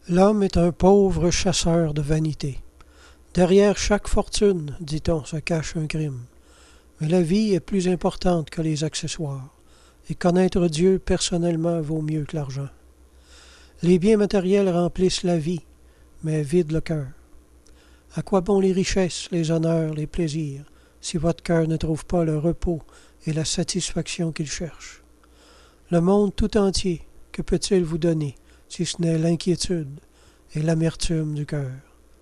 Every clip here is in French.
L'homme est un pauvre chasseur de vanité. Derrière chaque fortune, dit-on, se cache un crime. Mais la vie est plus importante que les accessoires, et connaître Dieu personnellement vaut mieux que l'argent. Les biens matériels remplissent la vie, mais vident le cœur. À quoi bon les richesses, les honneurs, les plaisirs, si votre cœur ne trouve pas le repos et la satisfaction qu'il cherche? Le monde tout entier, que peut-il vous donner, si ce n'est l'inquiétude et l'amertume du cœur?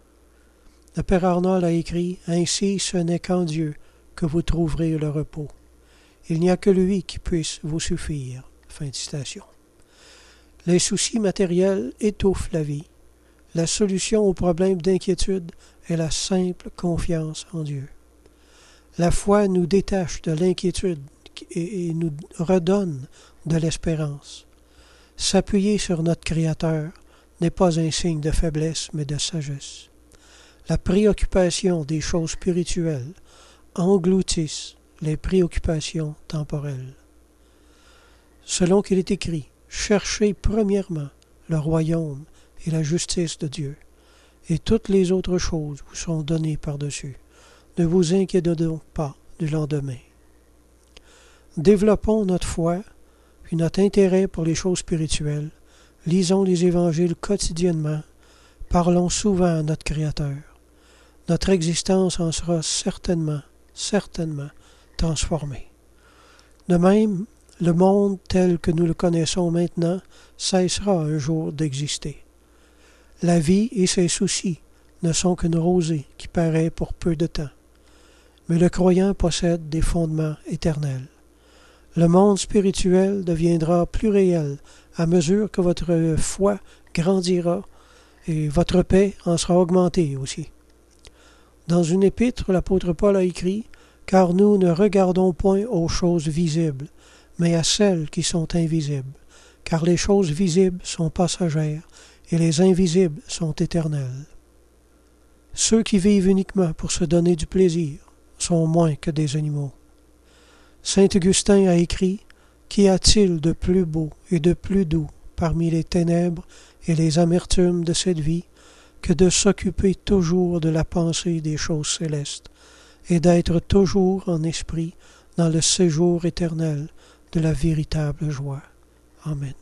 Le Père Arnold a écrit « Ainsi ce n'est qu'en Dieu que vous trouverez le repos. Il n'y a que lui qui puisse vous suffire. » Fin de citation. Les soucis matériels étouffent la vie. La solution aux problèmes d'inquiétude est la simple confiance en Dieu. La foi nous détache de l'inquiétude et nous redonne de l'espérance. S'appuyer sur notre Créateur n'est pas un signe de faiblesse, mais de sagesse. La préoccupation des choses spirituelles engloutissent les préoccupations temporelles. Selon qu'il est écrit, cherchez premièrement le royaume et la justice de Dieu, et toutes les autres choses vous sont données par-dessus. Ne vous inquiétez donc pas du lendemain. Développons notre foi puis notre intérêt pour les choses spirituelles. Lisons les évangiles quotidiennement. Parlons souvent à notre Créateur. Notre existence en sera certainement transformée. De même, le monde tel que nous le connaissons maintenant cessera un jour d'exister. La vie et ses soucis ne sont qu'une rosée qui paraît pour peu de temps. Mais le croyant possède des fondements éternels. Le monde spirituel deviendra plus réel à mesure que votre foi grandira et votre paix en sera augmentée aussi. Dans une épître, l'apôtre Paul a écrit « Car nous ne regardons point aux choses visibles, mais à celles qui sont invisibles, car les choses visibles sont passagères et les invisibles sont éternelles. » Ceux qui vivent uniquement pour se donner du plaisir sont moins que des animaux. Saint Augustin a écrit « Qu'y a-t-il de plus beau et de plus doux parmi les ténèbres et les amertumes de cette vie que de s'occuper toujours de la pensée des choses célestes et d'être toujours en esprit dans le séjour éternel de la véritable joie. Amen.